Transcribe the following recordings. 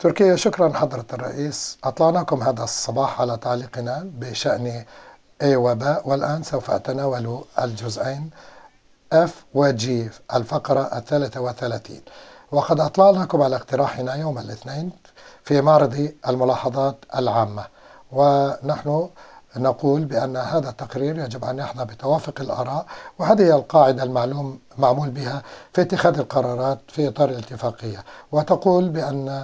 تركيا. شكرا حضرة الرئيس. أطلعناكم هذا الصباح على تعليقنا بشأن A وباء، والآن سوف أتناول الجزئين F و G الفقرة 33. وقد أطلعناكم على اقتراحنا يوم الاثنين في معرض الملاحظات العامة، ونحن نقول بأن هذا التقرير يجب أن يحظى بتوافق الآراء، وهذه هي القاعدة معمول بها في اتخاذ القرارات في إطار الاتفاقية. وتقول بأن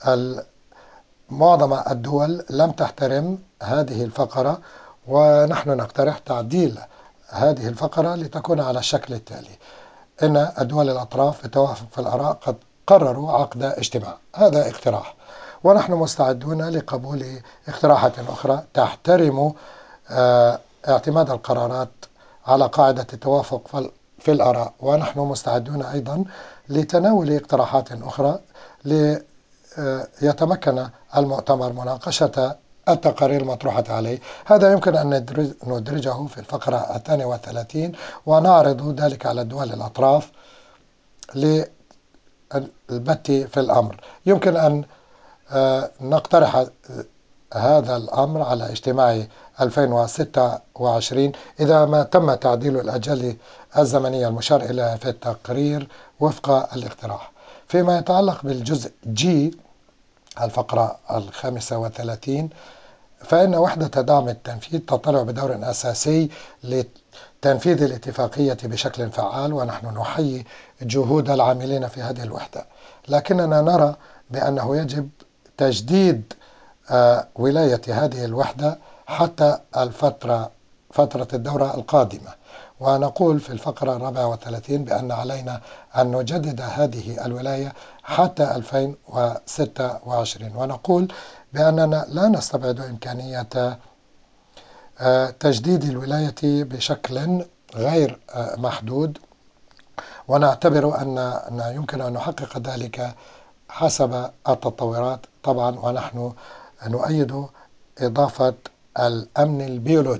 معظم الدول لم تحترم هذه الفقرة، ونحن نقترح تعديل هذه الفقرة لتكون على الشكل التالي: إن الدول الأطراف بالتوافق في الآراء قد قرروا عقد اجتماع. هذا اقتراح، ونحن مستعدون لقبول اقتراحات أخرى تحترم اعتماد القرارات على قاعدة التوافق في الآراء، ونحن مستعدون أيضا لتناول اقتراحات أخرى ليتمكن المؤتمر مناقشة التقارير المطروحة عليه. هذا يمكن أن ندرجه في الفقرة 32 ونعرض ذلك على الدول الأطراف للبت في الأمر. يمكن أن نقترح هذا الأمر على اجتماع 2026 إذا ما تم تعديل الأجل الزمنية المشار إليها في التقرير وفق الاقتراح. فيما يتعلق بالجزء G الفقرة 35، فإن وحدة دعم التنفيذ تطلع بدور أساسي لتنفيذ الاتفاقية بشكل فعال، ونحن نحيي جهود العاملين في هذه الوحدة، لكننا نرى بأنه يجب تجديد ولاية هذه الوحدة حتى فترة الدورة القادمة. ونقول في الفقرة 34 بأن علينا أن نجدد هذه الولاية حتى 2026، ونقول بأننا لا نستبعد إمكانية تجديد الولاية بشكل غير محدود، ونعتبر أن يمكن أن نحقق ذلك حسب التطورات طبعا. ونحن نؤيد إضافة الأمن البيولوجي